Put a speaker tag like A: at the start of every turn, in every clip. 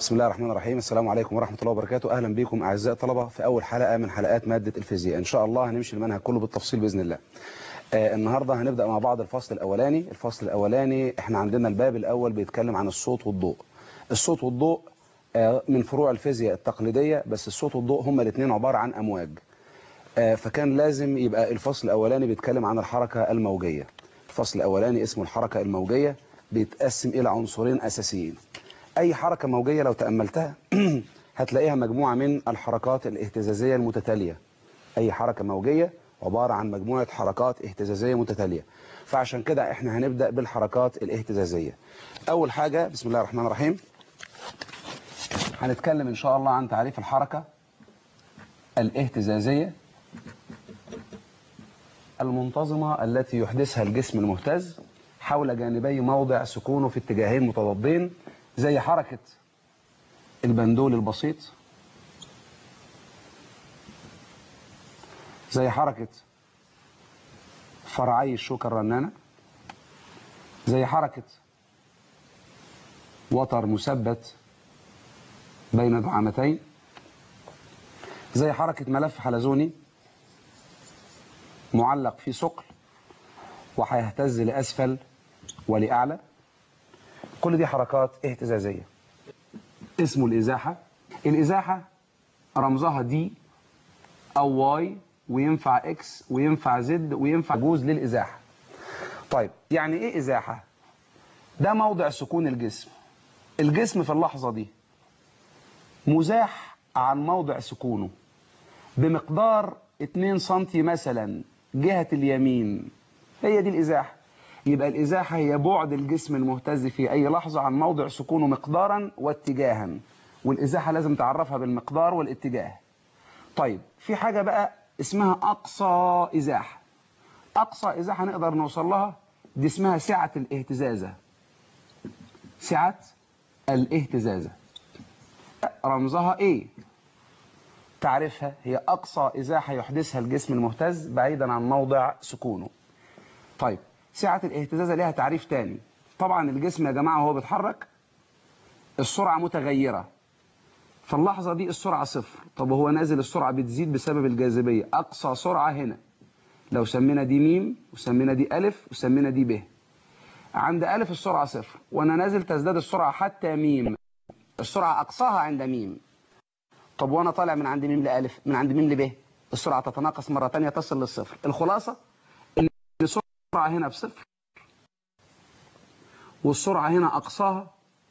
A: بسم الله الرحمن الرحيم. السلام عليكم ورحمة الله وبركاته. أهلا بكم أعزائي الطلبة في أول حلقة من حلقات مادة الفيزياء. إن شاء الله هنمشي المنهج كله بالتفصيل بإذن الله. النهاردة هنبدأ مع بعض الفصل الأولاني. الفصل الأولاني إحنا عندنا الباب الأول بيتكلم عن الصوت والضوء. الصوت والضوء من فروع الفيزياء التقليدية، بس الصوت والضوء هما الاثنين عبارة عن أمواج. فكان لازم يبقى الفصل الأولاني بيتكلم عن الحركة الموجية. الفصل الأولاني اسمه الحركة الموجية، بيتقسم إلى عنصرين أساسيين. أي حركة موجية لو تأملتها هتلاقيها مجموعة من الحركات الاهتزازية المتتالية. أي حركة موجية عبارة عن مجموعة حركات اهتزازية متتالية. فعشان كده احنا هنبدأ بالحركات الاهتزازية. أول حاجة بسم الله الرحمن الرحيم هنتكلم إن شاء الله عن تعريف الحركة الاهتزازية المنتظمة التي يحدثها الجسم المهتز حول جانبي موضع سكونه في اتجاهين متضادين، زي حركة البندول البسيط، زي حركة فرعي الشوكة الرنانة، زي حركة وتر مثبت بين دعامتين، زي حركة ملف حلزوني معلق في ثقل وهيهتز لأسفل ولأعلى. كل دي حركات اهتزازية. اسمه الإزاحة. الإزاحة رمزها دي أو واي، وينفع اكس وينفع زد وينفع جوز للإزاحة. طيب يعني ايه إزاحة؟ ده موضع سكون الجسم. الجسم في اللحظة دي مزاح عن موضع سكونه بمقدار 2 سنتي مثلا جهة اليمين. هي دي الإزاحة. يبقى الإزاحة هي بعد الجسم المهتز في أي لحظة عن موضع سكونه مقدارا واتجاها، والإزاحة لازم تعرفها بالمقدار والاتجاه. طيب في حاجة بقى اسمها أقصى إزاحة. أقصى إزاحة نقدر نوصل لها، دي اسمها سعة الاهتزازة. سعة الاهتزازة رمزها إيه؟ تعرفها هي أقصى إزاحة يحدثها الجسم المهتز بعيدا عن موضع سكونه. طيب سعة الاهتزازة لها تعريف تاني. طبعا الجسم يا جماعة وهو بيتحرك السرعة متغيرة. في اللحظة دي السرعة صفر. طب وهو نازل السرعة بتزيد بسبب الجاذبية. أقصى سرعة هنا لو سمينا دي ميم وسمينا دي ألف وسمينا دي ب. عند ألف السرعة صفر، وأنا نازل تزداد السرعة حتى ميم. السرعة أقصاها عند ميم. طب وأنا طالع من عند ميم لألف، من عند ميم لب، السرعة تتناقص مرة تانية تصل للصفر. الخلاصة إن السرعة هنا بصفر، والسرعة هنا أقصاها،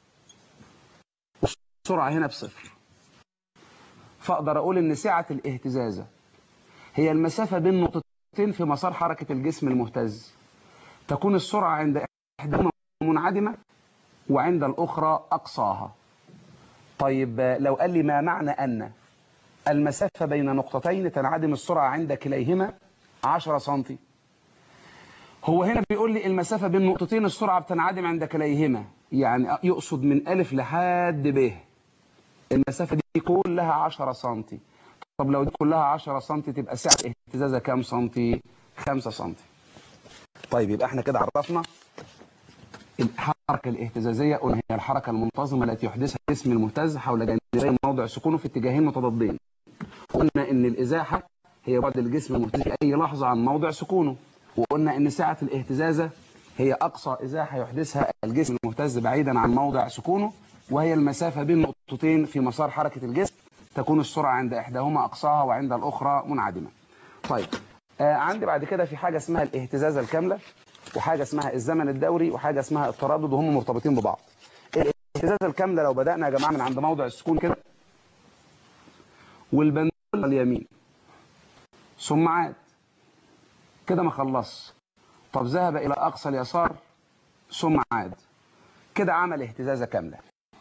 A: والسرعة هنا بصفر. فأقدر أقول إن سعة الاهتزازة هي المسافة بين نقطتين في مسار حركة الجسم المهتز. تكون السرعة عند إحداهما منعدمة وعند الأخرى أقصاها. طيب لو قال لي ما معنى أن المسافة بين نقطتين تنعدم السرعة عند كليهما 10 سنتي؟ هو هنا بيقول لي المسافة بين نقطتين السرعة بتنعدم عند كليهما، يعني يقصد من ألف لحد ب. المسافة دي كلها 10 سنتي. طب لو دي كلها 10 سنتي تبقى سعة اهتزازها كام سنتي؟ 5 سنتي. طيب يبقى احنا كده عرفنا الحركة الاهتزازية. قلنا هي الحركة المنتظمة التي يحدثها الجسم المهتز حول جانبي موضع سكونه في اتجاهين متضادين. قلنا ان الإزاحة هي بعد الجسم المهتز في أي لحظة عن موضع سكونه. وقلنا ان سعة الاهتزازة هي أقصى إزاحة يحدثها الجسم المهتز بعيدا عن موضع سكونه، وهي المسافة بين نقطتين في مسار حركة الجسم. تكون السرعة عند إحداهما أقصاها وعند الأخرى منعدمة. طيب عندي بعد كده في حاجة اسمها الاهتزازة الكاملة، وحاجة اسمها الزمن الدوري، وحاجة اسمها التردد، وهم مرتبطين ببعض. الاهتزازة الكاملة لو بدأنا يا جماعة من عند موضع السكون كده، والبندول اليمين ثم عاد كده ما خلص، طب ذهب إلى أقصى اليسار ثم عاد، كده عمل اهتزازة كاملة.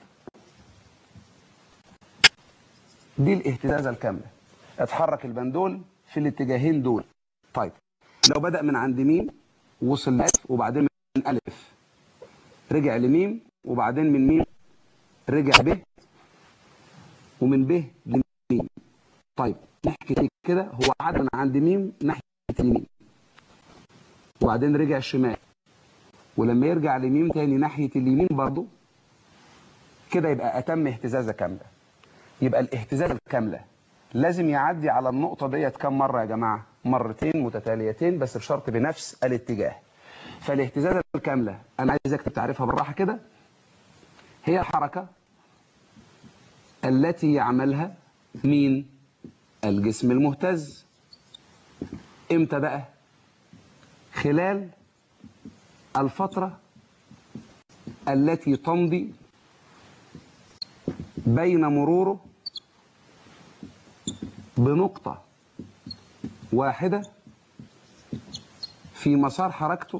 A: دي الاهتزازة الكاملة. اتحرك البندول في الاتجاهين دول. طيب لو بدأ من عند ميم وصل لألف، وبعدين من ألف رجع لميم، وبعدين من ميم رجع ب، ومن ب لميم. طيب نحكي كده، هو عاد من عند ميم ناحية اليمين، وبعدين رجع الشمال، ولما يرجع لميم تاني ناحية اليمين برضو كده يبقى أتم اهتزازة كاملة. يبقى الاهتزازة الكاملة لازم يعدي على النقطة ديت كم مرة يا جماعة؟ مرتين متتاليتين، بس بشرط بنفس الاتجاه. فالاهتزازة الكاملة أنا عايزك تعرفها بالراحة كده، هي الحركة التي يعملها مين؟ الجسم المهتز. امتى بقى؟ خلال الفترة التي تمضي بين مروره بنقطة واحدة في مسار حركته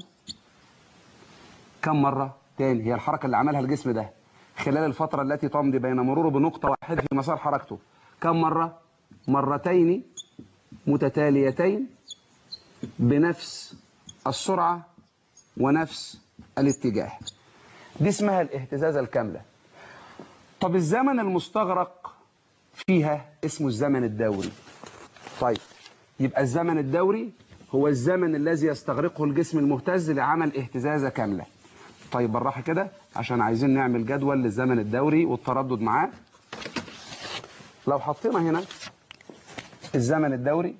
A: كم مرة؟ تاني، هي الحركة اللي عملها الجسم ده خلال الفترة التي تمضي بين مروره بنقطة واحدة في مسار حركته كم مرة؟ مرتين متتاليتين بنفس السرعة ونفس الاتجاه. دي اسمها الاهتزازة الكاملة. طب الزمن المستغرق فيها اسمه الزمن الدوري. طيب يبقى الزمن الدوري هو الزمن الذي يستغرقه الجسم المهتز لعمل اهتزازة كاملة. طيب بالراحة كده عشان عايزين نعمل جدول للزمن الدوري والتردد معاه. لو حطينا هنا الزمن الدوري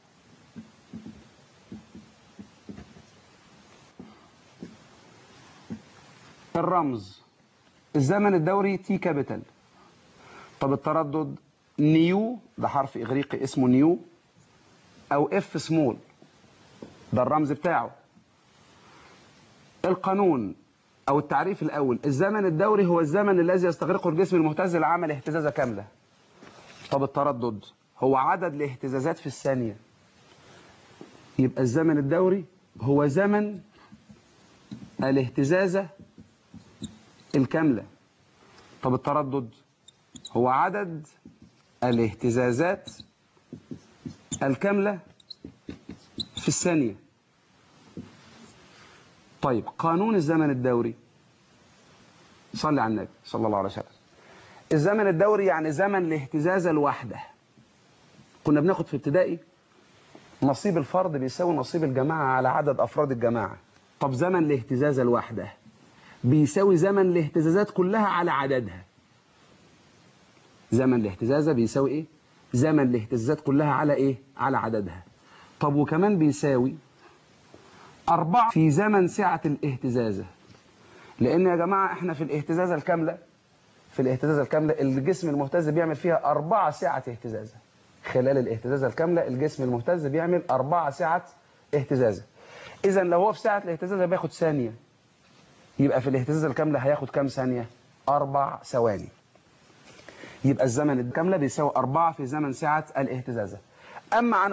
A: الرمز الزمن الدوري تي كابيتال. طب التردد نيو، ده حرف إغريقي اسمه نيو، أو اف سمول، ده الرمز بتاعه. القانون أو التعريف الأول، الزمن الدوري هو الزمن الذي يستغرقه الجسم المهتز لعمل اهتزازة كاملة. طب التردد هو عدد الاهتزازات في الثانية. يبقى الزمن الدوري هو زمن الاهتزازة الكاملة. طب التردد هو عدد الاهتزازات الكاملة في الثانية. طيب قانون الزمن الدوري، صلي على النبي صلى الله عليه وسلم. الزمن الدوري يعني زمن الاهتزازة الواحدة. كنا بناخد في ابتدائي نصيب الفرد بيساوي نصيب الجماعة على عدد أفراد الجماعة. طب زمن الاهتزازة الواحدة بيساوي زمن الاهتزازات كلها على عددها. زمن الاهتزازة بيساوي ايه؟ زمن الاهتزازات كلها على ايه؟ على عددها. طب وكمان بيساوي 4 في زمن سعة الاهتزازة. لأن يا جماعة احنا في الاهتزازة الكاملة، الجسم المهتز بيعمل فيها 4 سعة اهتزازة. خلال الاهتزازة الكاملة الجسم المهتز بيعمل 4 سعة اهتزازة. إذا لو هو في ساعة الاهتزازة بياخد ثانية، يبقى في الاهتزازة الكاملة هياخد كام ثانية؟ 4 ثواني. يبقى الزمن الكاملة بيساوي 4 في زمن سعة الاهتزازة. أما عن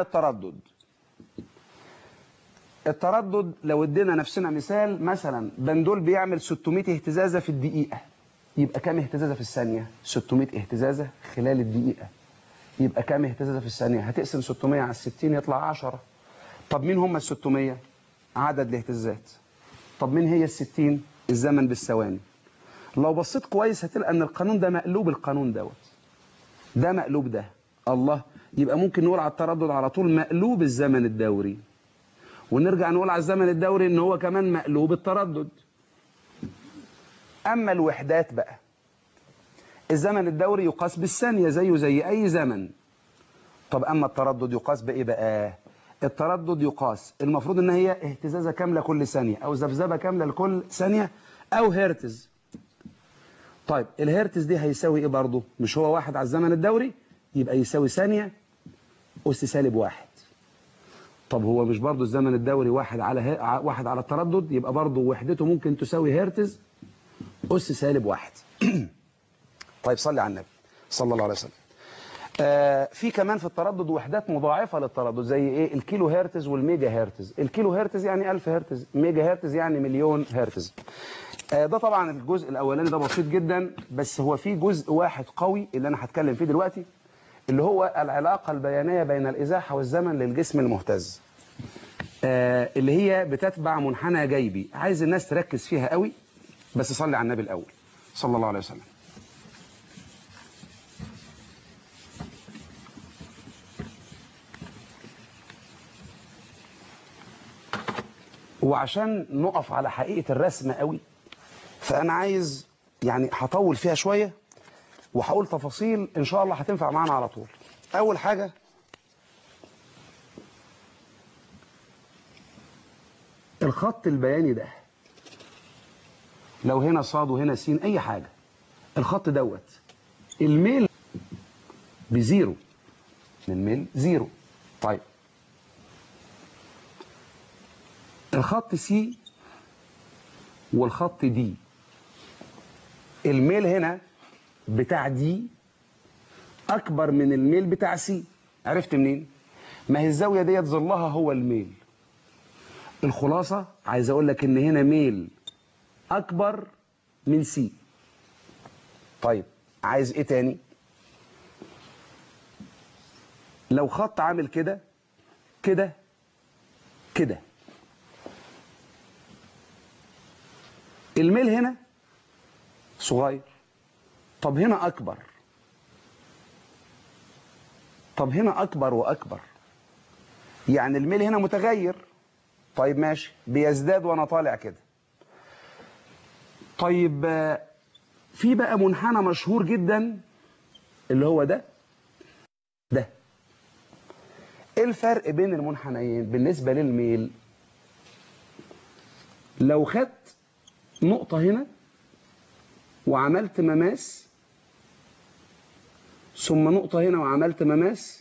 A: التردد لو ادينا نفسنا مثال، مثلا بندول بيعمل 600 اهتزازة في الدقيقة، يبقى كام اهتزازة في الثانية؟ 600 اهتزازة خلال الدقيقة، يبقى كام اهتزازة في الثانية؟ هتقسم 600 على 60 يطلع 10. طب مين هم ال600؟ عدد الاهتزازات. طب مين هي ال60؟ الزمن بالثواني. لو بصيت كويس هتلقى ان القانون ده مقلوب القانون ده مقلوب ده. الله، يبقى ممكن نقول على التردد على طول مقلوب الزمن الدوري، ونرجع نقول على الزمن الدوري ان هو كمان مقلوب التردد. اما الوحدات بقى، الزمن الدوري يقاس بالثانية زيه زي اي زمن. طب اما التردد يقاس بايه بقى؟ التردد يقاس المفروض ان هي اهتزازة كاملة كل ثانية، او ذبذبة كاملة لكل ثانية، او هرتز. طيب الهرتز دي هيساوي ايه برضه؟ مش هو 1 على الزمن الدوري؟ يبقى يساوي ثانية أس -1. طب هو مش برضه الزمن الدوري 1 على التردد؟ يبقى برضه وحدته ممكن تساوي هرتز أس -1. طيب صلي على النبي صلى الله عليه وسلم. في كمان في التردد وحدات مضاعفة للتردد، زي ايه؟ الكيلو هرتز والميجا هرتز. الكيلو هرتز يعني 1000 هرتز، ميجا هرتز يعني مليون هرتز. ده طبعا الجزء الأولاني ده بسيط جدا، بس هو في جزء واحد قوي اللي أنا هتكلم فيه دلوقتي، اللي هو العلاقة البيانية بين الإزاحة والزمن للجسم المهتز، اللي هي بتتبع منحنى جيبي. عايز الناس تركز فيها قوي، بس صلي على النبي الأول صلى الله عليه وسلم. وعشان نقف على حقيقة الرسم قوي، فأنا عايز يعني هطول فيها شوية وهقول تفاصيل إن شاء الله هتنفع معانا على طول. أول حاجة الخط البياني ده، لو هنا صاد وهنا سين أي حاجة، الخط دوت الميل بزيرو، الميل زيرو. طيب الخط سي والخط دي، الميل هنا بتاع دي أكبر من الميل بتاع سي. عرفت منين؟ ما هي الزاوية ديت ظلها هو الميل. الخلاصة عايز أقول لك إن هنا ميل أكبر من سي. طيب عايز إيه تاني؟ لو خط عامل كده كده كده، الميل هنا صغير، طب هنا أكبر، طب هنا أكبر وأكبر، يعني الميل هنا متغير. طيب ماشي، بيزداد وأنا طالع كده. طيب في بقى منحنى مشهور جدا اللي هو ده. ايه الفرق بين المنحنيين بالنسبة للميل؟ لو خدت نقطة هنا وعملت مماس، ثم نقطة هنا وعملت مماس،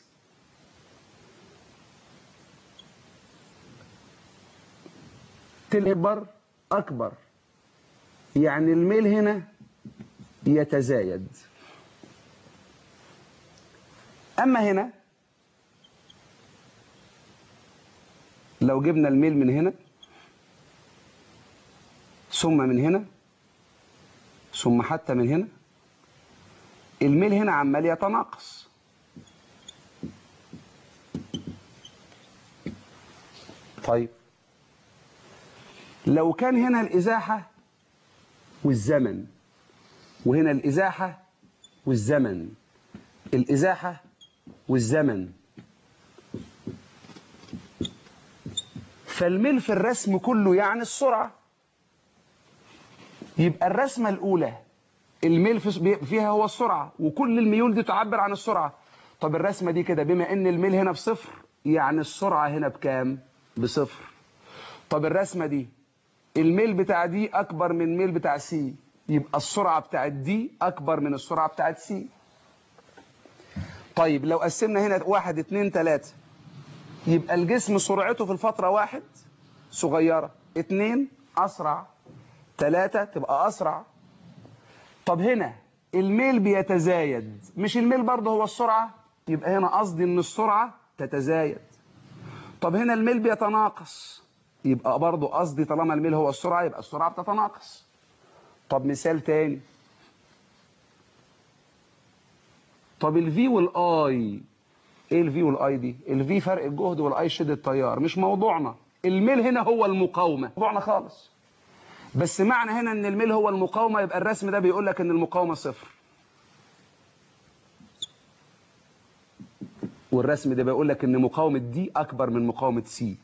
A: تكبر أكبر، يعني الميل هنا يتزايد. أما هنا لو جبنا الميل من هنا ثم من هنا ثم حتى من هنا، الميل هنا عمال يتناقص. طيب لو كان هنا الإزاحة والزمن وهنا الإزاحة والزمن، الإزاحة والزمن، فالميل في الرسم كله يعني السرعة. يبقى الرسمة الأولى الميل فيها هو السرعة، وكل الميول دي تعبر عن السرعة. طب الرسمة دي كده بما ان الميل هنا بصفر، يعني السرعة هنا بكام؟ بصفر. طب الرسمة دي الميل بتاع دي أكبر من الميل بتاع سي، يبقى السرعة بتاعت دي أكبر من السرعة بتاعت سي. طيب لو قسمنا هنا 1 2 3، يبقى الجسم سرعته في الفترة 1 صغيرة، 2 أسرع، 3 تبقى أسرع. طب هنا الميل بيتزايد، مش الميل برضه هو السرعة، يبقى هنا قصدي ان السرعة تتزايد. طب هنا الميل بيتناقص، يبقى برضه قصدي طالما الميل هو السرعة يبقى السرعة بتتناقص. طب مثال تاني، طب الفي والاي، ايه الفي والاي دي؟ الفي فرق الجهد والاي شدة التيار، مش موضوعنا. الميل هنا هو المقاومة، موضوعنا خالص. بس معنى هنا ان الميل هو المقاومة يبقى الرسم ده بيقول لك ان المقاومة صفر، والرسم ده بيقول لك ان مقاومة دي اكبر من مقاومة سي.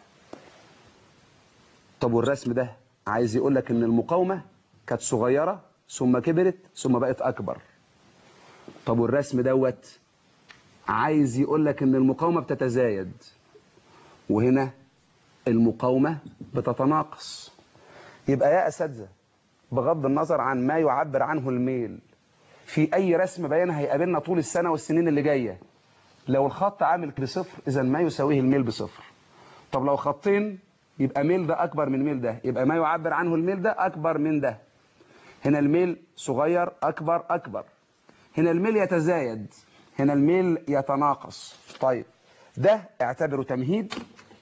A: طب والرسم ده عايز يقول لك ان المقاومة كانت صغيرة ثم كبرت ثم بقت اكبر. طب والرسم دوت عايز يقول لك ان المقاومة بتتزايد، وهنا المقاومة بتتناقص. يبقى يا اساتذه بغض النظر عن ما يعبر عنه الميل في اي رسم بيان هيقابلنا طول السنة والسنين اللي جاية، لو الخط عامل بصفر اذا ما يساويه الميل بصفر. طب لو خطين يبقى ميل ده اكبر من ميل ده، يبقى ما يعبر عنه الميل ده اكبر من ده. هنا الميل صغير اكبر اكبر، هنا الميل يتزايد، هنا الميل يتناقص. طيب ده اعتبره تمهيد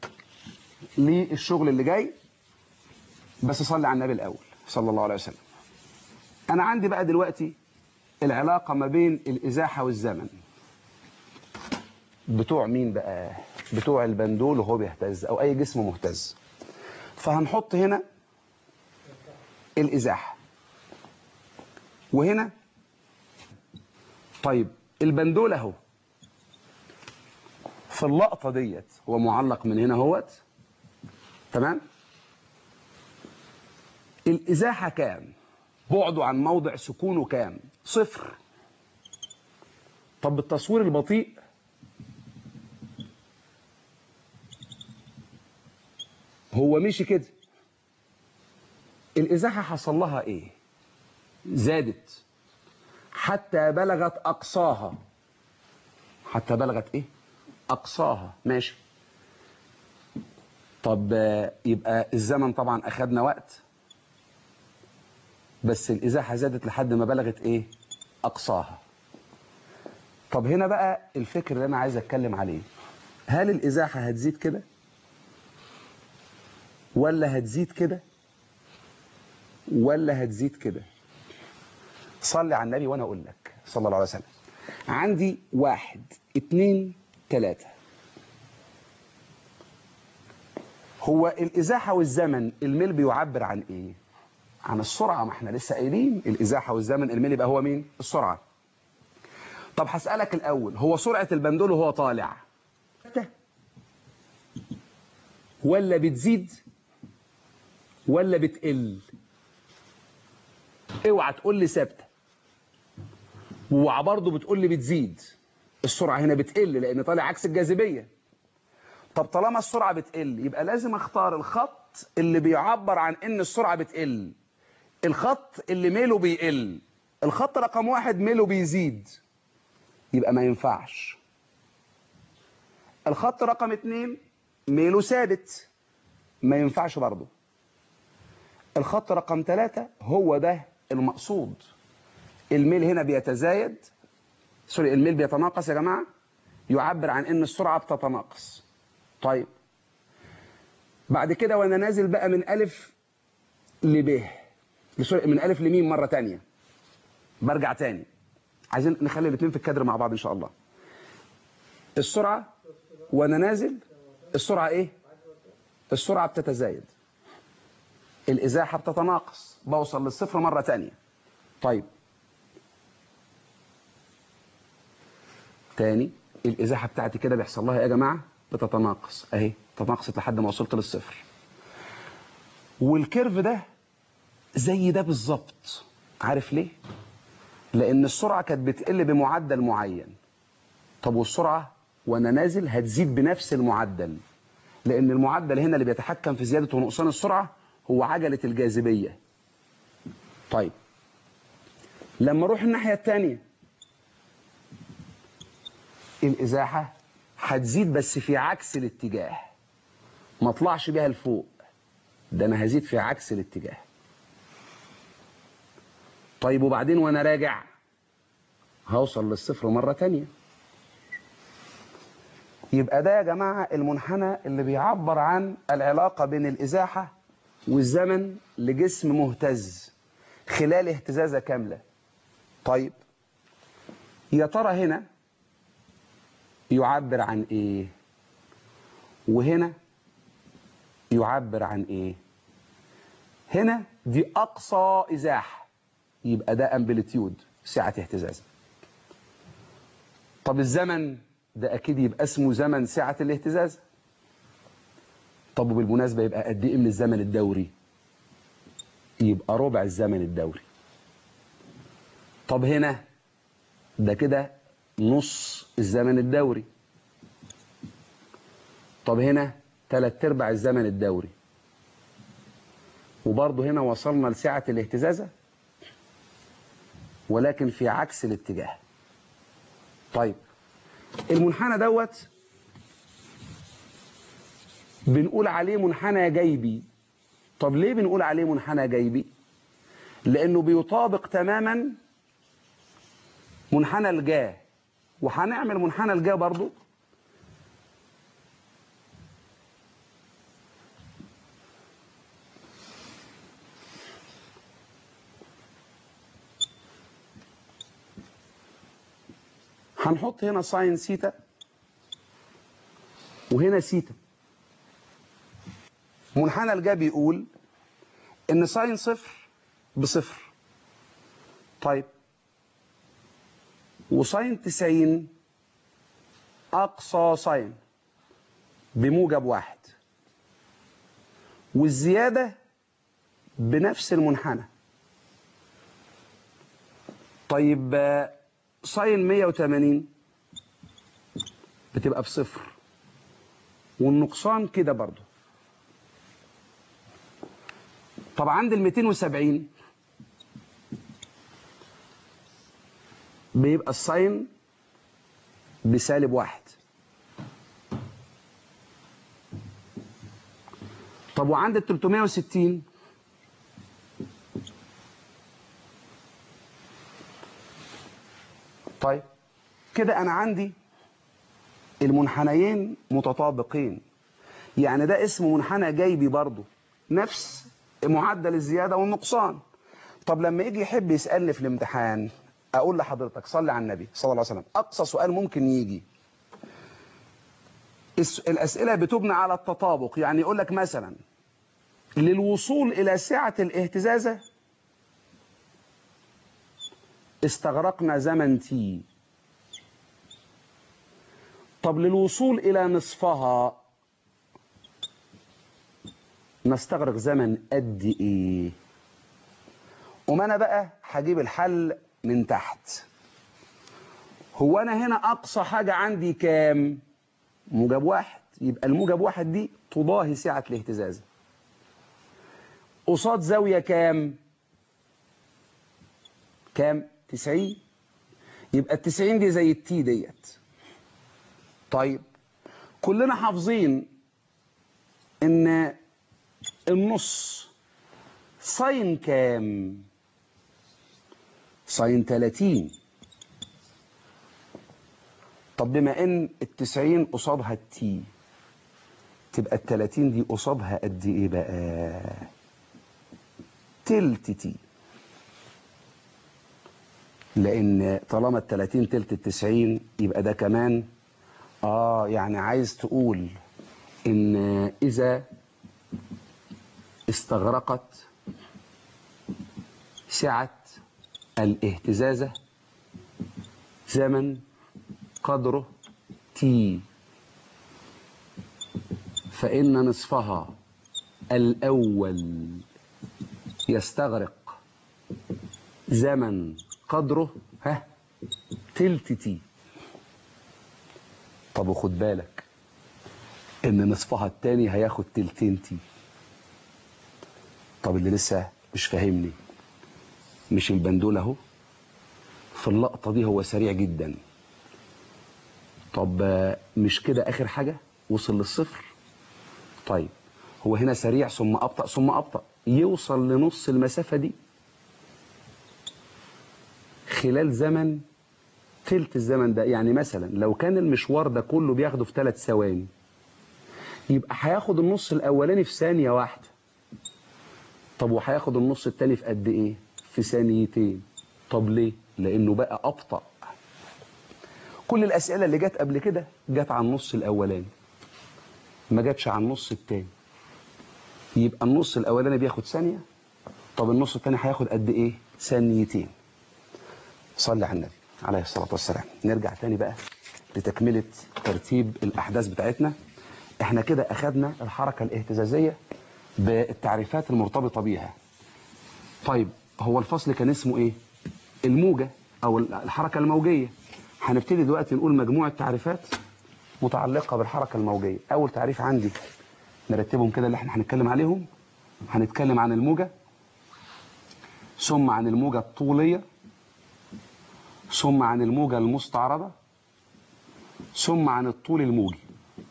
A: للشغل اللي جاي، بس صلي على النبي الاول صلى الله عليه وسلم. انا عندي بقى دلوقتي العلاقة ما بين الازاحة والزمن. بتوع مين بقى؟ بتوع البندول وهو بيهتز او اي جسم مهتز. فهنحط هنا الازاحة وهنا. طيب البندول اهو في اللقطة ديت هو معلق من هنا اهوت، تمام؟ الازاحة كام؟ بعده عن موضع سكونه كام؟ 0. طب بالتصوير البطيء هو مشي كده، الإزاحة حصل لها إيه؟ زادت حتى بلغت أقصاها. حتى بلغت إيه؟ أقصاها. ماشي. طب يبقى الزمن طبعا أخدنا وقت، بس الإزاحة زادت لحد ما بلغت إيه؟ أقصاها. طب هنا بقى الفكر اللي أنا عايز أتكلم عليه، هل الإزاحة هتزيد كده ولا هتزيد كده ولا هتزيد كده؟ صلي على النبي وأنا أقول لك صلى الله عليه وسلم. عندي 1 2 3. هو الإزاحة والزمن الميل بيعبر عن إيه؟ عن السرعة. ما احنا لسه قايلين الإزاحة والزمن الميل يبقى هو مين؟ السرعة. طب هسألك الأول، هو سرعة البندول وهو طالع ولا بتزيد ولا بتقل؟ اوعى تقول لي ثابته، وبرضه بتقول لي بتزيد. السرعه هنا بتقل لان طالع عكس الجاذبيه. طب طالما السرعه بتقل يبقى لازم اختار الخط اللي بيعبر عن ان السرعه بتقل، الخط اللي ميله بيقل. الخط رقم 1 ميله بيزيد، يبقى ما ينفعش. الخط رقم 2 ميله ثابت، ما ينفعش برضه. الخط رقم 3 هو ده المقصود، الميل هنا بيتزايد، سوري الميل بيتناقص يا جماعة، يعبر عن ان السرعة بتتناقص. طيب بعد كده وانا نازل بقى من ألف لب، من ألف لميم مرة تانية، برجع تاني. عايزين نخلي الاثنين في الكادر مع بعض ان شاء الله. السرعة وانا نازل، السرعة ايه؟ السرعة بتتزايد، الازاحة بتتناقص، بوصل للصفر مرة تانية. طيب تاني الازاحة بتاعتي كده بيحصل لها ايه يا جماعة؟ بتتناقص اهي، تناقصت لحد ما وصلت للصفر. والكيرف ده زي ده بالظبط. عارف ليه؟ لان السرعة كانت بتقل بمعدل معين. طب والسرعة وانا نازل هتزيد بنفس المعدل، لان المعدل هنا اللي بيتحكم في زيادة ونقصان السرعة هو عجلة الجاذبية. طيب لما اروح الناحية التانية الازاحة هتزيد بس في عكس الاتجاه، ما اطلعش بيها لفوق، ده انا هزيد في عكس الاتجاه. طيب وبعدين وانا راجع هوصل للصفر مرة تانية. يبقى ده يا جماعة المنحنى اللي بيعبر عن العلاقة بين الإزاحة والزمن لجسم مهتز خلال اهتزازة كاملة. طيب يا ترى هنا يعبر عن ايه وهنا يعبر عن ايه؟ هنا دي اقصى ازاحة، يبقى ده امبليتيود، سعة اهتزاز. طب الزمن ده اكيد يبقى اسمه زمن سعة الاهتزاز. طب وبالمناسبة يبقى قد ايه من الزمن الدوري؟ يبقى ربع الزمن الدوري. طب هنا ده كده نص الزمن الدوري. طب هنا 3/4 الزمن الدوري. وبرضه هنا وصلنا لسعة الاهتزازة ولكن في عكس الاتجاه. طيب المنحنى دوت بنقول عليه منحنى جيبي. طب ليه بنقول عليه منحنى جيبي؟ لأنه بيطابق تماما منحنى الجا، وهنعمل منحنى الجا برضو. هنحط هنا ساين سيتا وهنا سيتا. منحنى الجا بيقول ان ساين صفر بصفر. طيب وساين 90 اقصى ساين بموجب 1، والزيادة بنفس المنحنى. طيب ساين 180 بتبقى بصفر، والنقصان كده برضو. طب عند ال 270 بيبقى الساين بسالب 1. طب وعند ال 360 طيب كده انا عندي المنحنيين متطابقين، يعني ده اسمه منحنى جيبي برضه، نفس معدل الزيادة والنقصان. طب لما يجي يحب يسألني في الامتحان اقول لحضرتك صلي على النبي صلى الله عليه وسلم، اقصى سؤال ممكن يجي الاسئلة بتبنى على التطابق، يعني يقول لك مثلا للوصول الى سعة الاهتزازة استغرقنا زمن تي. طب للوصول الى نصفها نستغرق زمن قد ايه؟ وما انا بقى هجيب الحل من تحت. هو انا هنا اقصى حاجة عندي كام؟ موجب 1، يبقى الموجب 1 دي تضاهي سعة الاهتزاز. قصاد زاوية كام؟ 90، يبقى ال90 دي زي التي ديت. طيب كلنا حافظين ان النص ساين كام؟ ساين 30. طب بما ان ال90 قصادها التي، تبقى ال30 دي قصادها قد ايه بقى؟ تلت تي، لان طالما ال30 تلت ال90 يبقى ده كمان يعني عايز تقول ان اذا استغرقت سعة الاهتزازة زمن قدره تي، فإن نصفها الأول يستغرق زمن قدره تلت تي. طب وخد بالك إن نصفها التاني هياخد تلتين تي. طب اللي لسه مش فاهمني، مش البندول اهو في اللقطة دي هو سريع جدا. طب مش كده آخر حاجة وصل للصفر؟ طيب هو هنا سريع ثم أبطأ ثم أبطأ، يوصل لنص المسافة دي خلال زمن تلت الزمن ده. يعني مثلا لو كان المشوار ده كله بياخده في 3 ثواني، يبقى هياخد النص الأولاني في ثانية واحدة. طب وهياخد النص التاني في قد إيه؟ في ثانيتين. طب ليه؟ لأنه بقى أبطأ. كل الأسئلة اللي جت قبل كده جت على النص الأولاني، ما جاتش على النص التاني. يبقى النص الأولاني بياخد ثانية، طب النص التاني هياخد قد إيه؟ ثانيتين. صلي على النبي عليه الصلاة والسلام. نرجع تاني بقى لتكملة ترتيب الأحداث بتاعتنا. احنا كده أخدنا الحركة الاهتزازية بالتعريفات المرتبطة بيها. طيب هو الفصل كان اسمه إيه؟ الموجة أو الحركة الموجية. هنبتدي دلوقتي نقول مجموعة تعريفات متعلقة بالحركة الموجية. أول تعريف عندي نرتبهم كده اللي احنا هنتكلم عليهم. هنتكلم عن الموجة، ثم عن الموجة الطولية، ثم عن الموجة المستعرضة، ثم عن الطول الموجي.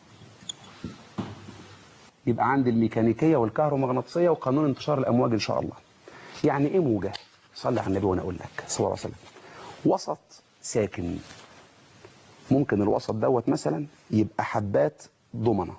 A: يبقى عندي الميكانيكية والكهرومغناطيسية وقانون انتشار الأمواج إن شاء الله. يعني إيه موجة؟ صلي على النبي وأنا أقول لك صلى الله عليه وسلم. وسط ساكن. ممكن الوسط دوت مثلا يبقى حبات ضمنة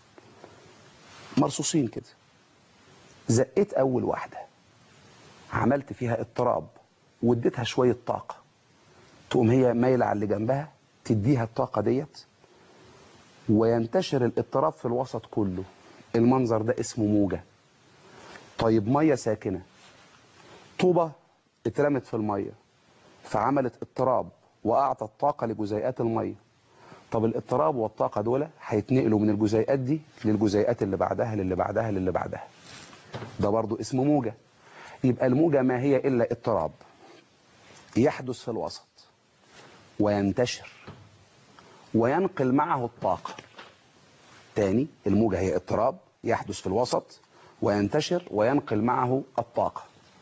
A: مرصوصين كده، زقيت أول واحدة عملت فيها اضطراب واديتها شوية طاقة، تقوم هي مايلة على اللي جنبها تديها الطاقة ديت وينتشر الاضطراب في الوسط كله. المنظر ده اسمه موجة. طيب مية ساكنة، طوبة اترمت في المية فعملت اضطراب وأعطت طاقة لجزيئات المية. طب الاضطراب والطاقة دول هيتنقلوا من الجزيئات دي للجزيئات اللي بعدها للي بعدها للي بعدها. ده برضو اسمه موجة. يبقى الموجة ما هي إلا اضطراب. يحدث في الوسط وينتشر وينقل معه الطاقة. تاني، الموجة هي اضطراب يحدث في الوسط وينتشر وينقل معه الطاقة.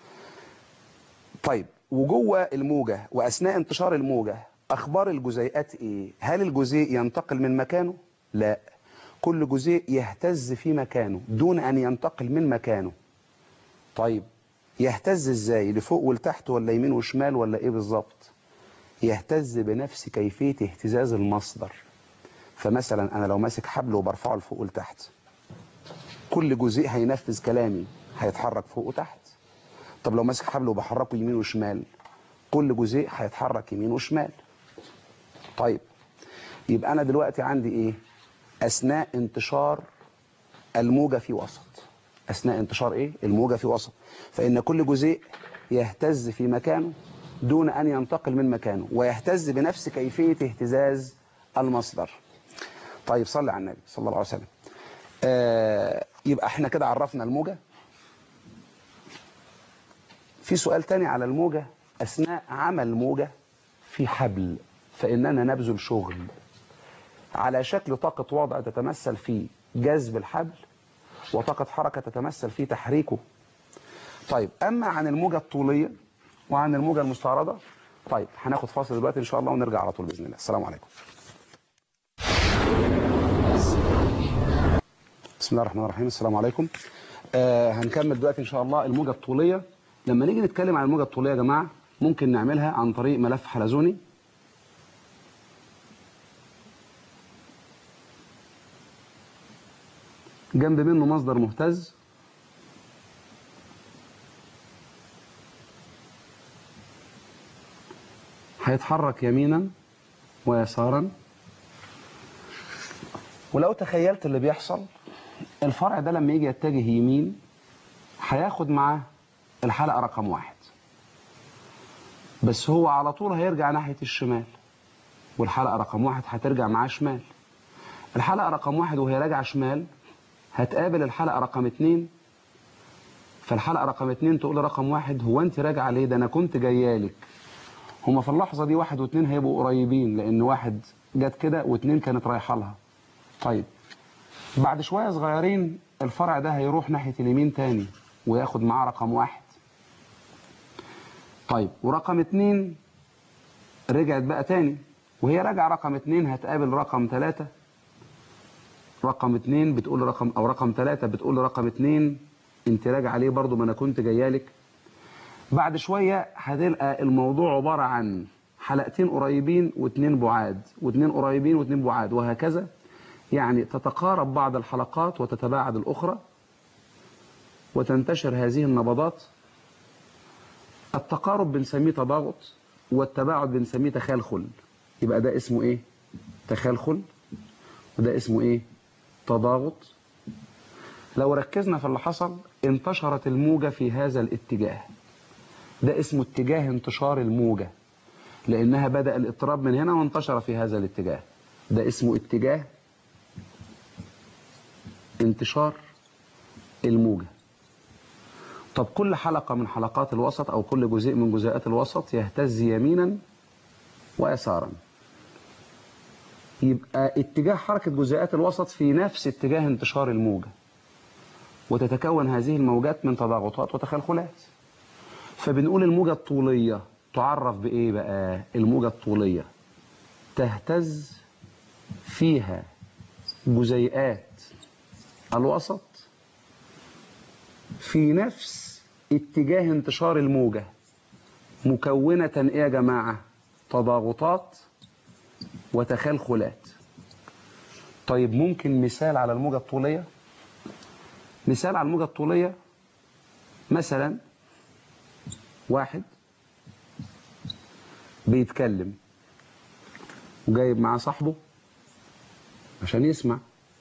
A: طيب، وجوه الموجة وأثناء انتشار الموجة أخبار الجزيئات إيه؟ هل الجزيء ينتقل من مكانه؟ لا، كل جزيء يهتز في مكانه دون أن ينتقل من مكانه. طيب، يهتز إزاي؟ لفوق ولتحت ولا يمين وشمال ولا إيه بالظبط؟ يهتز بنفس كيفية اهتزاز المصدر. فمثلا أنا لو ماسك حبل وبرفعه لفوق ولتحت، كل جزيء هينفذ كلامي، هيتحرك فوق وتحت. طب لو ماسك حبل وبحركه يمين وشمال، كل جزيء هيتحرك يمين وشمال. طيب، يبقى أنا دلوقتي عندي إيه؟ أثناء انتشار الموجة في وسط. أثناء انتشار إيه؟ الموجة في وسط، فإن كل جزيء يهتز في مكانه دون أن ينتقل من مكانه، ويهتز بنفس كيفية اهتزاز المصدر. طيب، صلي على النبي صلى الله عليه وسلم. يبقى احنا كده عرفنا الموجة. في سؤال تاني على الموجة. أثناء عمل موجة في حبل، فإننا نبذل شغل على شكل طاقة وضع تتمثل في جذب الحبل، وطاقة حركة تتمثل في تحريكه. طيب، أما عن الموجة الطولية وعن الموجة المستعرضة، طيب هناخد فاصل دلوقتي إن شاء الله ونرجع على طول بإذن الله. السلام عليكم. بسم الله الرحمن الرحيم. السلام عليكم. هنكمل دلوقتي إن شاء الله الموجة الطولية. لما نيجي نتكلم عن الموجة الطولية يا جماعة، ممكن نعملها عن طريق ملف حلزوني. جنب منه مصدر مهتز، هيتحرك يمينا ويسارا. ولو تخيلت اللي بيحصل، الفرع ده لما يجي يتجه يمين هياخد معاه الحلقة رقم 1، بس هو على طول هيرجع ناحية الشمال، والحلقة رقم 1 هترجع معاه شمال. الحلقة رقم 1 وهي راجعة شمال هتقابل الحلقة رقم 2، فالحلقة رقم 2 تقول رقم 1: هو انت راجعة ليه؟ ده انا كنت جايالك. هما في اللحظة دي 1 و2 هيبقوا قريبين، لان 1 جت كده و2 كانت رايحة لها. طيب، بعد شوية صغيرين الفرع ده هيروح ناحية اليمين تاني وياخد معاه رقم 1. طيب، ورقم 2 رجعت بقى تاني، وهي راجعة رقم 2 هتقابل رقم 3. رقم 2 بتقول رقم، او رقم 3 بتقول رقم 2: انت راجعة ليه برضو؟ ما انا كنت جايالك. بعد شوية هتلقى الموضوع عبارة عن حلقتين قريبين واثنين بعاد، واثنين قريبين واثنين بعاد، وهكذا. يعني تتقارب بعض الحلقات وتتباعد الأخرى، وتنتشر هذه النبضات. التقارب بنسميه تضاغط، والتباعد بنسميه تخلخل. يبقى ده اسمه ايه؟ تخلخل، وده اسمه ايه؟ تضاغط. لو ركزنا في اللي حصل، انتشرت الموجة في هذا الاتجاه، ده اسمه اتجاه انتشار الموجة، لأنها بدأ الاضطراب من هنا وانتشر في هذا الاتجاه. ده اسمه اتجاه انتشار الموجة. طب كل حلقة من حلقات الوسط أو كل جزء من جزيئات الوسط يهتز يمينا ويسارا. يبقى اتجاه حركة جزيئات الوسط في نفس اتجاه انتشار الموجة، وتتكون هذه الموجات من تضاغطات وتخلخلات. فبنقول الموجة الطولية تعرف بإيه بقى؟ الموجة الطولية تهتز فيها جزيئات الوسط في نفس اتجاه انتشار الموجة، مكونة ايه يا جماعة؟ تضاغطات وتخلخلات. طيب، ممكن مثال على الموجة الطولية؟ مثال على الموجة الطولية، مثلا واحد بيتكلم وجايب معاه صاحبه عشان يسمع،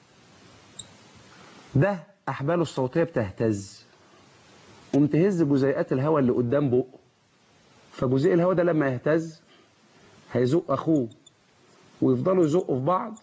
A: ده أحباله الصوتية بتهتز ومتهز جزيئات الهواء اللي قدام بقه، فجزيء الهواء ده لما يهتز هيزق أخوه، ويفضلوا يزقوا في بعض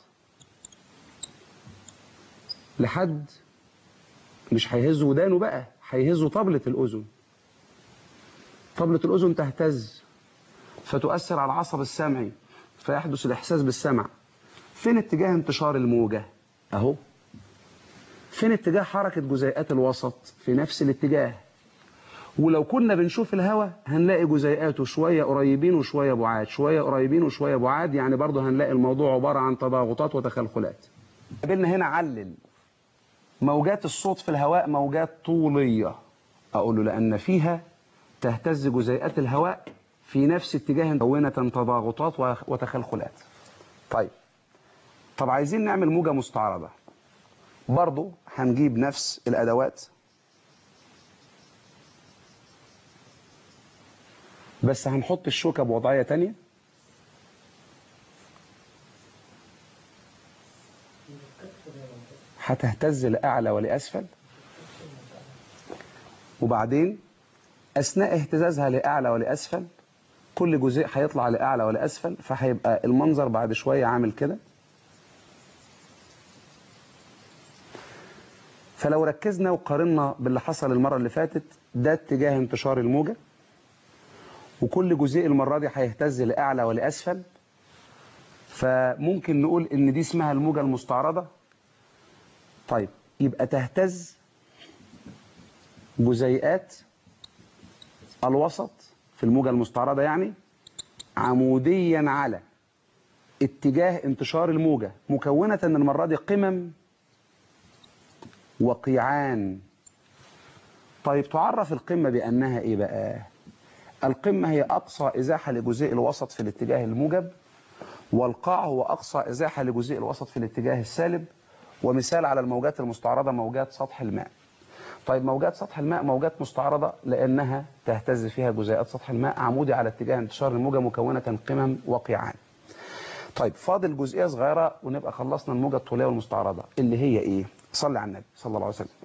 A: لحد مش هيهزوا ودانه بقى، هيهزوا طبلة الأذن. طبلة الأذن تهتز، فتؤثر على العصب السمعي فيحدث الإحساس بالسمع. فين اتجاه انتشار الموجة؟ أهو. فين اتجاه حركة جزيئات الوسط؟ في نفس الاتجاه. ولو كنا بنشوف الهواء هنلاقي جزيئاته شوية قريبين وشوية بعاد، شوية قريبين وشوية بعاد، يعني برضه هنلاقي الموضوع عبارة عن تضاغطات وتخلخلات. قابلنا هنا علل موجات الصوت في الهواء موجات طولية. أقول له لأن فيها تهتز جزيئات الهواء في نفس اتجاه مكونة تضاغطات وتخلخلات. طب عايزين نعمل موجة مستعرضة، برضو هنجيب نفس الأدوات بس هنحط الشوكة بوضعية تانية. هتهتز لأعلى ولأسفل، وبعدين أثناء اهتزازها لأعلى ولأسفل كل جزء هيطلع لأعلى ولأسفل، فهيبقى المنظر بعد شوية عامل كده. فلو ركزنا وقارنا باللي حصل المرة اللي فاتت، ده اتجاه انتشار الموجة، وكل جزء المرة دي هيهتز لأعلى ولأسفل. فممكن نقول إن دي اسمها الموجة المستعرضة. طيب يبقى تهتز جزيئات الوسط في الموجة المستعرضة يعني عموديا على اتجاه انتشار الموجة، مكونة من المرة دي قمم وقيعان. طيب تعرف القمة بأنها إيه بقى؟ القمة هي أقصى إزاحة لجزيء الوسط في الاتجاه الموجب، والقاع هو أقصى إزاحة لجزيء الوسط في الاتجاه السالب. ومثال على الموجات المستعرضة موجات سطح الماء. طيب موجات سطح الماء موجات مستعرضة لأنها تهتز فيها جزيئات سطح الماء عمودي على اتجاه انتشار الموجة مكونة قمم وقيعان. طيب فاضل جزئية صغيرة ونبقى خلصنا الموجة الطولية والمستعرضة، اللي هي إيه؟ صلي على النبي صلى الله عليه وسلم.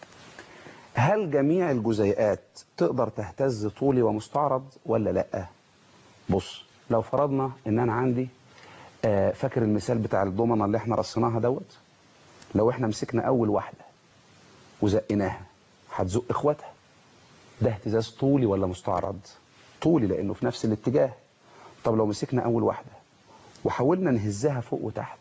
A: هل جميع الجزيئات تقدر تهتز طولي ومستعرض ولا لأ؟ بص، لو فرضنا إن أنا عندي فاكر المثال بتاع الضمنة اللي احنا رصيناها دوت، لو احنا مسكنا أول واحدة وزقناها هتزق إخواتها، ده اهتزاز طولي ولا مستعرض؟ طولي لأنه في نفس الاتجاه. طب لو مسكنا أول واحدة وحاولنا نهزها فوق وتحت،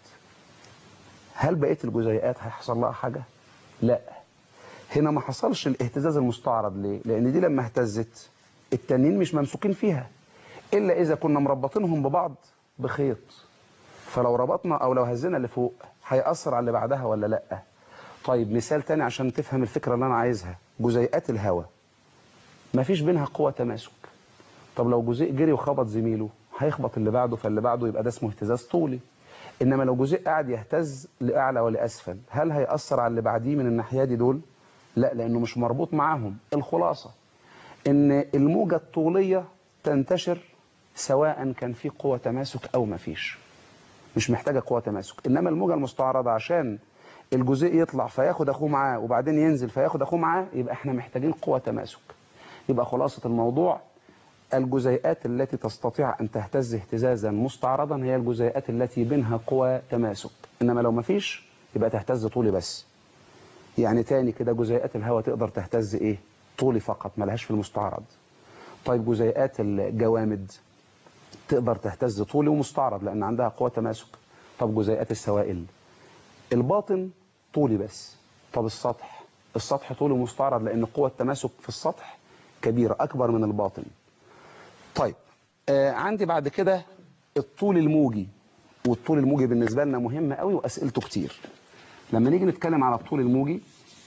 A: هل بقية الجزيئات هيحصل لها حاجة؟ لا. هنا ما حصلش الاهتزاز المستعرض. ليه؟ لأن دي لما اهتزت التانيين مش ممسوكين فيها إلا إذا كنا مربطينهم ببعض بخيط. فلو ربطنا أو لو هزينا اللي فوق هيأثر على اللي بعدها ولا لأ؟ طيب مثال تاني عشان تفهم الفكرة اللي أنا عايزها. جزيئات الهواء ما فيش بينها قوة تماسك. طب لو جزيء جري وخبط زميله هيخبط اللي بعده، فاللي بعده يبقى ده اسمه اهتزاز طولي. إنما لو جزيء قاعد يهتز لأعلى ولأسفل، هل هيأثر على اللي بعديه من الناحية دي دول؟ لا، لأنه مش مربوط معاهم. الخلاصة إن الموجة الطولية تنتشر سواء كان في قوة تماسك أو ما فيش، مش محتاجة قوة تماسك. إنما الموجة المستعرضة عشان الجزيء يطلع فياخد أخوه معاه وبعدين ينزل فياخد أخوه معاه، يبقى إحنا محتاجين قوة تماسك. يبقى خلاصة الموضوع الجزيئات التي تستطيع أن تهتز اهتزازا مستعرضا هي الجزيئات التي بينها قوى تماسك. إنما لو ما فيش يبقى تهتز طولي بس. يعني تاني كده، جزيئات الهواء تقدر تهتز إيه؟ طولي فقط، ملهاش في المستعرض. طيب جزيئات الجوامد تقدر تهتز طولي ومستعرض لأن عندها قوة تماسك. طب جزيئات السوائل الباطن طولي بس. طب السطح طولي ومستعرض لأن قوة التماسك في السطح كبيرة أكبر من الباطن. طيب عندي بعد كده الطول الموجي، والطول الموجي بالنسبة لنا مهم قوي وأسئلته كتير. لما نيجي نتكلم على الطول الموجي،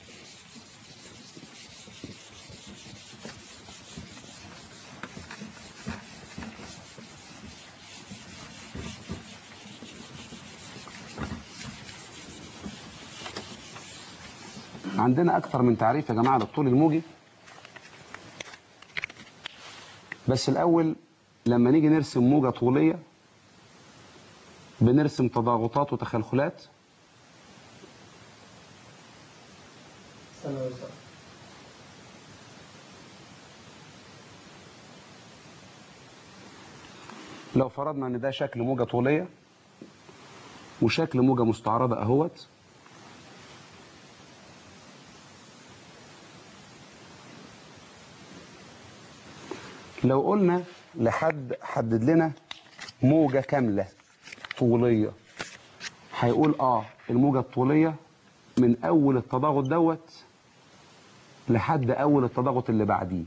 A: عندنا أكثر من تعريف يا جماعة للطول الموجي. بس الأول لما نيجي نرسم موجة طولية بنرسم تضاغطات وتخلخلات. لو فرضنا ان ده شكل موجة طولية وشكل موجة مستعرضة اهوت، لو قلنا لحد حدد لنا موجة كاملة طولية، هيقول الموجة الطولية من أول التضاغط دوت لحد أول التضاغط اللي بعديه،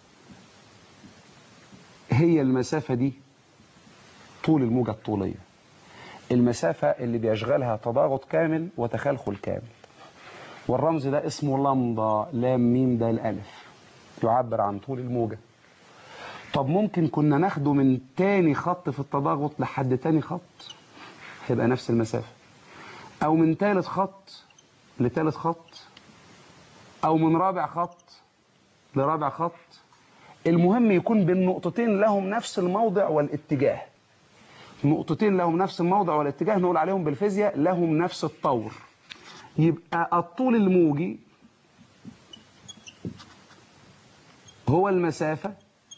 A: هي المسافة دي طول الموجة الطولية، المسافة اللي بيشغلها تضاغط كامل وتخلخل كامل. والرمز ده اسمه لمضة، لام ميم ده الألف، يعبر عن طول الموجة. طب ممكن كنا ناخده من تاني خط في التضاغط لحد تاني خط، هيبقى نفس المسافة، أو من تالت خط لتالت خط، أو من رابع خط لرابع خط. المهم يكون بين نقطتين لهم نفس الموضع والاتجاه. نقطتين لهم نفس الموضع والاتجاه نقول عليهم بالفيزياء لهم نفس الطور. يبقى الطول الموجي هو المسافة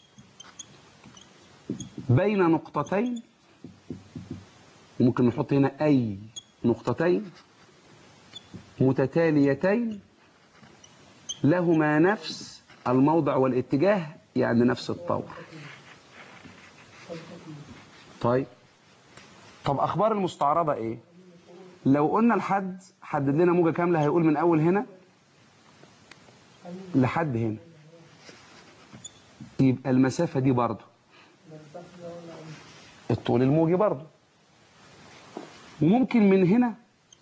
A: بين نقطتين، وممكن نحط هنا أي نقطتين متتاليتين لهما نفس الموضع والاتجاه، يعني نفس الطور. طب أخبار المستعرضة إيه؟ لو قلنا الحد حدد لنا موجة كاملة، هيقول من أول هنا لحد هنا، يبقى المسافة دي برضه الطول الموجي برضه. وممكن من هنا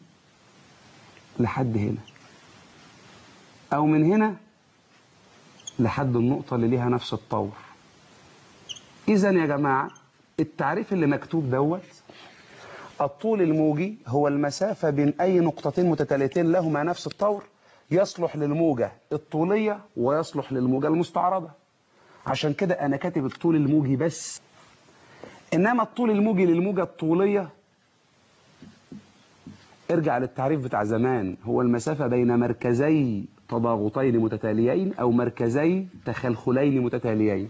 A: لحد هنا، أو من هنا لحد النقطة اللي ليها نفس الطور. إذن يا جماعة التعريف اللي مكتوب دوت، الطول الموجي هو المسافة بين أي نقطتين متتاليتين لهما نفس الطور، يصلح للموجة الطولية ويصلح للموجة المستعرضة. عشان كده أنا كاتب الطول الموجي بس. إنما الطول الموجي للموجة الطولية، ارجع للتعريف بتاع زمان، هو المسافة بين مركزي تضاغطين متتاليين أو مركزي تخلخلين متتاليين.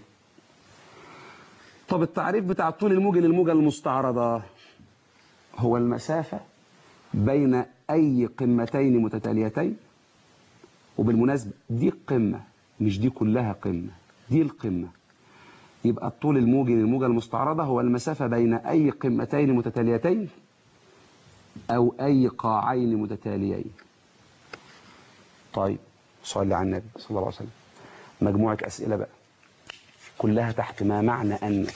A: طب التعريف بتاع الطول الموجي للموجة المستعرضة هو المسافة بين أي قمتين متتاليتين. وبالمناسبة دي قمة، مش دي كلها قمة، دي القمة. يبقى الطول الموجي للموجة المستعرضة هو المسافة بين أي قمتين متتاليتين أو أي قاعين متتاليين. طيب صلي على النبي صلى الله عليه وسلم. مجموعة أسئلة بقى كلها تحت ما معنى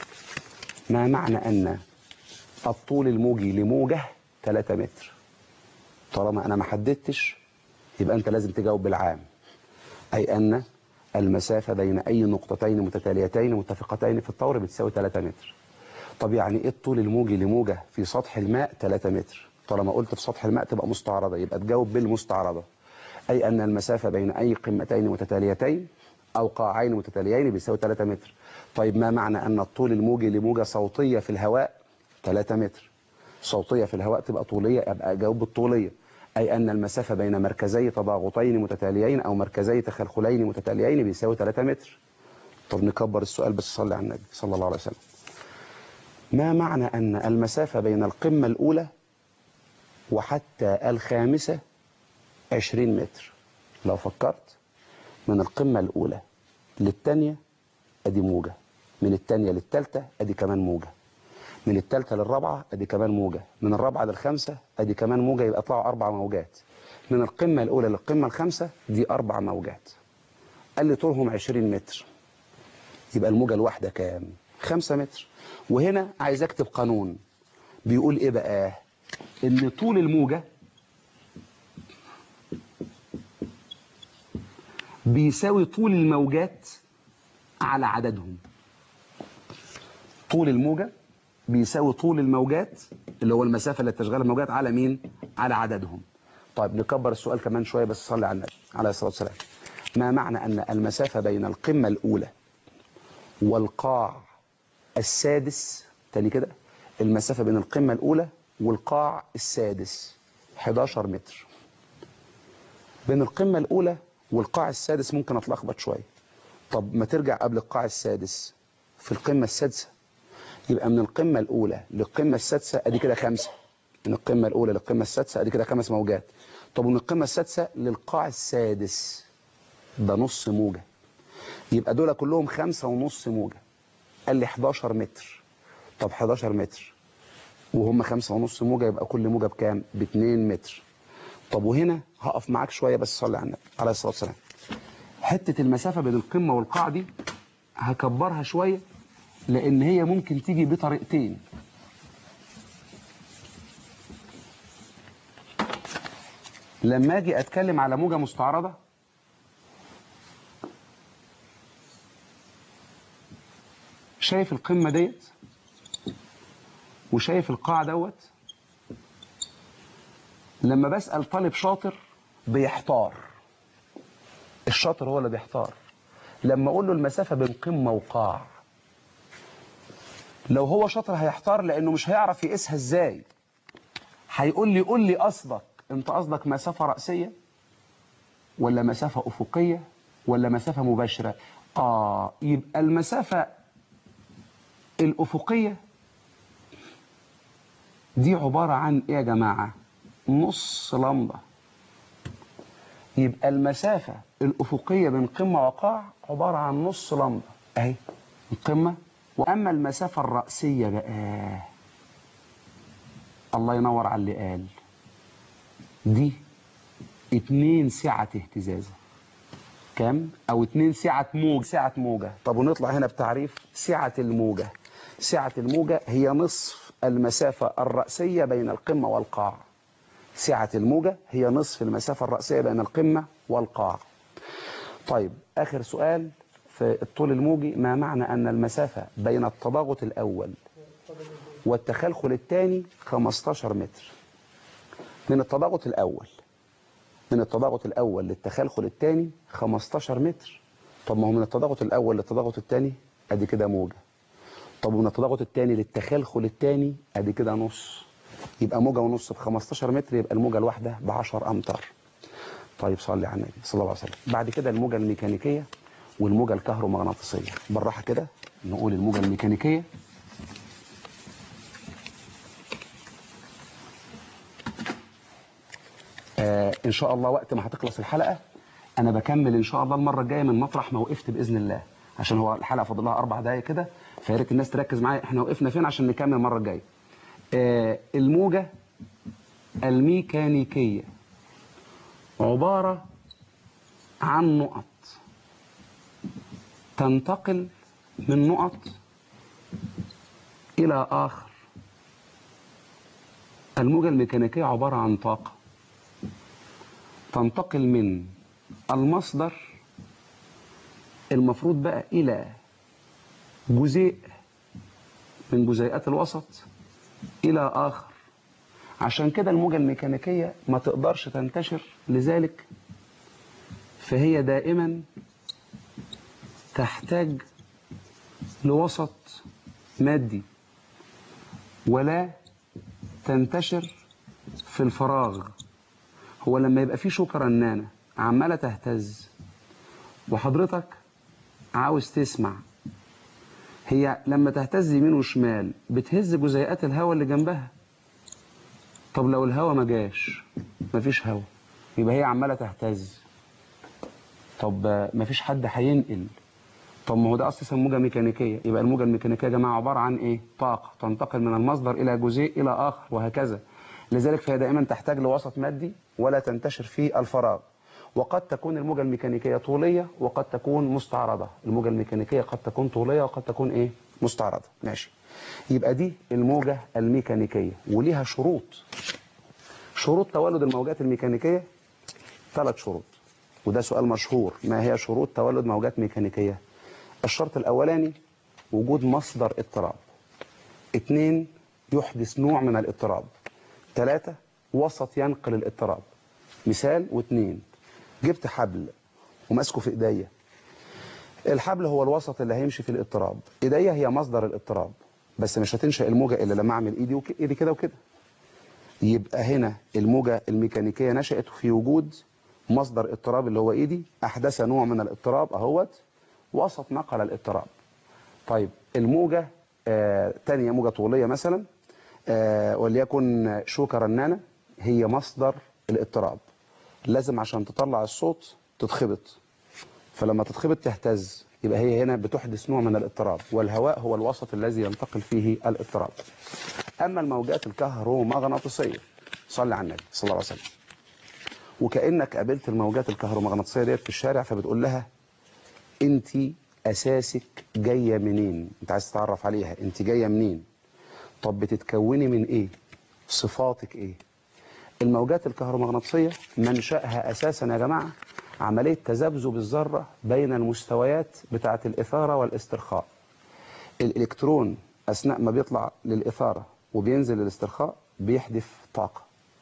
A: أن الطول الموجي لموجة 3 متر. طالما أنا ما حددتش يبقى أنت لازم تجاوب بالعام، أي أن المسافة بين أي نقطتين متتاليتين متفقتين في الطور بتساوي 3 متر. طب يعني إيه الطول الموجي لموجة في سطح الماء 3 متر؟ طالما قلت في سطح الماء تبقى مستعرضة، يبقى تجاوب بالمستعرضة، أي أن المسافة بين أي قمتين متتاليتين أو قاعين متتاليين بيساوي 3 متر. طيب ما معنى أن الطول الموجي لموجة صوتية في الهواء 3 متر؟ صوتية في الهواء تبقى طولية، أبقى أجاوب بالطولية، أي أن المسافة بين مركزي تضاغطين متتاليين أو مركزي تخلخلين متتاليين بيساوي 3 متر. طب نكبر السؤال بس صلي على النبي صلى الله عليه وسلم. ما معنى أن المسافة بين القمة الأولى وحتى الخامسة 20 متر؟ لو فكرت، من القمة الأولى للثانية أدي موجة، من الثانية للثالثة أدي كمان موجة، من الثالثة للرابعة أدي كمان موجة، من الرابعة للخامسة أدي كمان موجة، يبقى طلعوا 4 موجات. من القمة الأولى للقمة الخامسة دي 4 موجات. قال لي طولهم 20 متر، يبقى الموجة الواحدة كام؟ 5 متر. وهنا عايز أكتب قانون بيقول إيه بقى؟ إن طول الموجة بيساوي طول الموجات على عددهم. طول الموجة بيساوي طول الموجات اللي هو المسافة اللي تشغلها الموجات على مين؟ على عددهم. طيب نكبر السؤال كمان شوية بس صلي على النبي عليه الصلاة والسلام. ما معنى أن المسافة بين القمة الأولى والقاع السادس، تاني كده، المسافة بين القمة الأولى والقاع السادس 11 متر. بين القمة الأولى والقاع السادس ممكن أتلخبط شوية. طب ما ترجع قبل القاع السادس في القمة السادسة، يبقى من القمة الأولى للقمة السادسة أدي كده 5. من القمة الأولى للقمة السادسة أدي كده 5 موجات. طب من القمة السادسة للقاع السادس ده نص موجة، يبقى دول كلهم 5.5 موجة. قال لي 11 متر. طب 11 متر وهم 5.5 موجة، يبقى كل موجة بكام؟ ب2 متر. طب وهنا هقف معاك شوية بس، صلي على النبي عليه الصلاة والسلام. حتة المسافة بين القمة والقاع دي هكبرها شوية، لأن هي ممكن تيجي بطريقتين. لما أجي أتكلم على موجة مستعرضة، شايف القمة ديت وشايف القاع دوت. لما بسأل طالب شاطر بيحتار، الشاطر هو اللي بيحتار. لما أقول له المسافة بين قمة وقاع، لو هو شاطر هيحتار، لأنه مش هيعرف يقيسها إزاي. هيقول لي قول لي قصدك، أنت قصدك مسافة رأسية ولا مسافة أفقية ولا مسافة مباشرة؟ يبقى المسافة الأفقية دي عبارة عن إيه يا جماعة؟ نص لمبة. يبقى المسافة الأفقية بين قمة وقاع عبارة عن نص لمبة أهي القمة. وأما المسافة الرأسية بقى، الله ينور على اللي قال، دي 2 سعة اهتزازة. كام؟ أو 2 سعة موجة. طب ونطلع هنا بتعريف سعة الموجة. سعة الموجة هي نصف المسافة الرأسية بين القمة والقاع. سعة الموجة هي نصف المسافة الرأسية بين القمة والقاع. طيب آخر سؤال في الطول الموجي، ما معنى أن المسافة بين التضاغط الأول والتخلخل الثاني 15 متر؟ من التضاغط الأول للتخلخل الثاني 15 متر. طب ما هو من التضاغط الأول للتضاغط الثاني أدي كده موجة. طب من التضاغط الثاني للتخلخل الثاني أدي كده نص. يبقى موجة ونص ب 15 متر، يبقى الموجة الواحدة ب10 أمتار. طيب صلي على النبي صلى الله عليه وسلم. بعد كده الموجة الميكانيكية والموجة الكهرومغناطيسية. بالراحة كده نقول الموجة الميكانيكية. إن شاء الله وقت ما هتخلص الحلقة أنا بكمل إن شاء الله المرة الجاية من مطرح ما وقفت بإذن الله، عشان هو الحلقة فاضل لها 4 دقايق كده، فيا ريت الناس تركز معايا إحنا وقفنا فين عشان نكمل المرة الجاية. الموجة الميكانيكية عبارة عن نقط تنتقل من نقط إلى آخر. الموجة الميكانيكية عبارة عن طاقة تنتقل من المصدر المفروض بقى إلى جزيء من جزيئات الوسط إلى آخر. عشان كده الموجة الميكانيكية ما تقدرش تنتشر، لذلك فهي دائما تحتاج لوسط مادي، ولا تنتشر في الفراغ. هو لما يبقى في شوكة رنانة عمالة تهتز وحضرتك عاوز تسمع، هي لما تهتز يمين وشمال بتهز جزيئات الهواء اللي جنبها. طب لو الهواء ما جاش، مفيش هواء، يبقى هي عمالة تهتز. طب مفيش حد هينقل. طب ما هو ده أصلا موجة ميكانيكية. يبقى الموجة الميكانيكية يا جماعة عبارة عن إيه؟ طاقة تنتقل من المصدر إلى جزيء إلى آخر وهكذا. لذلك فهي دائما تحتاج لوسط مادي ولا تنتشر في الفراغ. وقد تكون الموجة الميكانيكية طولية وقد تكون مستعرضة. الموجة الميكانيكية قد تكون طولية وقد تكون إيه؟ مستعرضة. ماشي. يبقى دي الموجة الميكانيكية وليها شروط. شروط تولد الموجات الميكانيكية 3 شروط، وده سؤال مشهور. ما هي شروط تولد موجات ميكانيكية؟ الشرط الأولاني وجود مصدر اضطراب. 2 يحدث نوع من الاضطراب. 3 وسط ينقل الاضطراب. مثال و2. جبت حبل وماسكه في ايديا. الحبل هو الوسط اللي هيمشي في الاضطراب، ايديا هي مصدر الاضطراب، بس مش هتنشأ الموجة إلا لما أعمل إيدي كده وكده. يبقى هنا الموجة الميكانيكية نشأت في وجود مصدر اضطراب اللي هو إيدي، أحدث نوع من الاضطراب أهوت، وسط نقل الاضطراب. طيب الموجة تانية موجة طولية مثلا، وليكن شوكة رنانة هي مصدر الاضطراب. لازم عشان تطلع الصوت تتخبط، فلما تتخبط تهتز، يبقى هي هنا بتحدث نوع من الاضطراب، والهواء هو الوسط الذي ينتقل فيه الاضطراب. أما الموجات الكهرومغناطيسية، صلي على النبي صلى الله عليه وسلم، وكأنك قابلت الموجات الكهرومغناطيسية ديت في الشارع، فبتقول لها انت أساسك جاية منين؟ انت عايز تتعرف عليها، انت جاية منين؟ طب بتتكوني من ايه؟ صفاتك ايه؟ الموجات الكهرومغناطيسية منشأها أساسا يا جماعة عملية تذبذب الذرة بين المستويات بتاعة الإثارة والاسترخاء. الإلكترون أثناء ما بيطلع للإثارة وبينزل للاسترخاء بيحدث طاقة.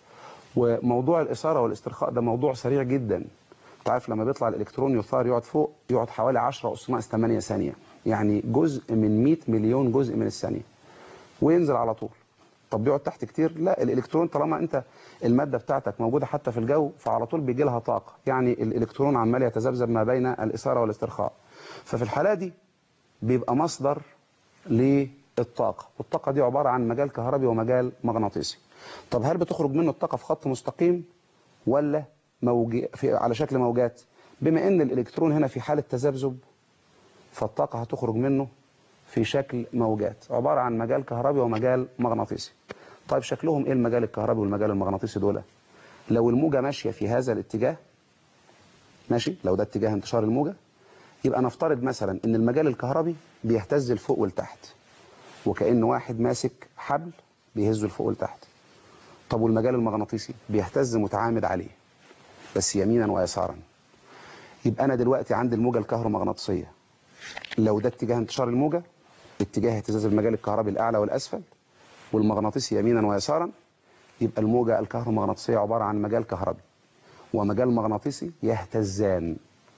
A: وموضوع الإثارة والاسترخاء ده موضوع سريع جدا. تعرف لما بيطلع الإلكترون يثار يقعد فوق، يقعد حوالي 10 أس ناقص 8 ثانية، يعني جزء من 100 مليون جزء من الثانية، وينزل على طول. طب بيقعد تحت كتير؟ لا، الإلكترون طالما أنت المادة بتاعتك موجودة حتى في الجو، فعلى طول بيجي لها طاقة، يعني الإلكترون عمال يتذبذب ما بين الإثارة والاسترخاء. ففي الحالة دي بيبقى مصدر للطاقة، والطاقة دي عبارة عن مجال كهربي ومجال مغناطيسي. طب هل بتخرج منه الطاقة في خط مستقيم ولا على شكل موجات؟ بما ان الالكترون هنا في حالة تذبذب، فالطاقة هتخرج منه في شكل موجات، عبارة عن مجال كهربي ومجال مغناطيسي. طيب شكلهم ايه المجال الكهربي والمجال المغناطيسي دول؟ لو الموجة ماشية في هذا الاتجاه، ماشي، لو ده اتجاه انتشار الموجة، يبقى نفترض مثلا ان المجال الكهربي بيهتز لفوق ولتحت، وكأن واحد ماسك حبل بيهزه لفوق ولتحت. طب والمجال المغناطيسي بيهتز متعامد عليه بس يمينا ويسارا. يبقى انا دلوقتي عندي الموجة الكهرومغناطيسية، لو ده اتجاه انتشار الموجة، اتجاه اهتزاز المجال الكهربي الاعلى والاسفل، والمغناطيسي يمينا ويسارا، يبقى الموجة الكهرومغناطيسية عبارة عن مجال كهربي ومجال مغناطيسي يهتزان.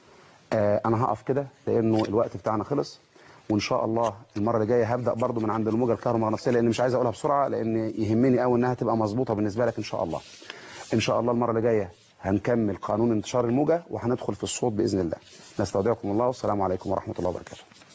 A: انا هقف كده لانه الوقت بتاعنا خلص، وان شاء الله المره اللي جايه هبدا برضو من عند الموجه الكهرومغناطيسيه، لان مش عايز اقولها بسرعه، لان يهمني قوي انها تبقى مظبوطه بالنسبه لك ان شاء الله. ان شاء الله المره اللي جايه هنكمل قانون انتشار الموجه، وهندخل في الصوت باذن الله. نستودعكم الله، والسلام عليكم ورحمه الله وبركاته.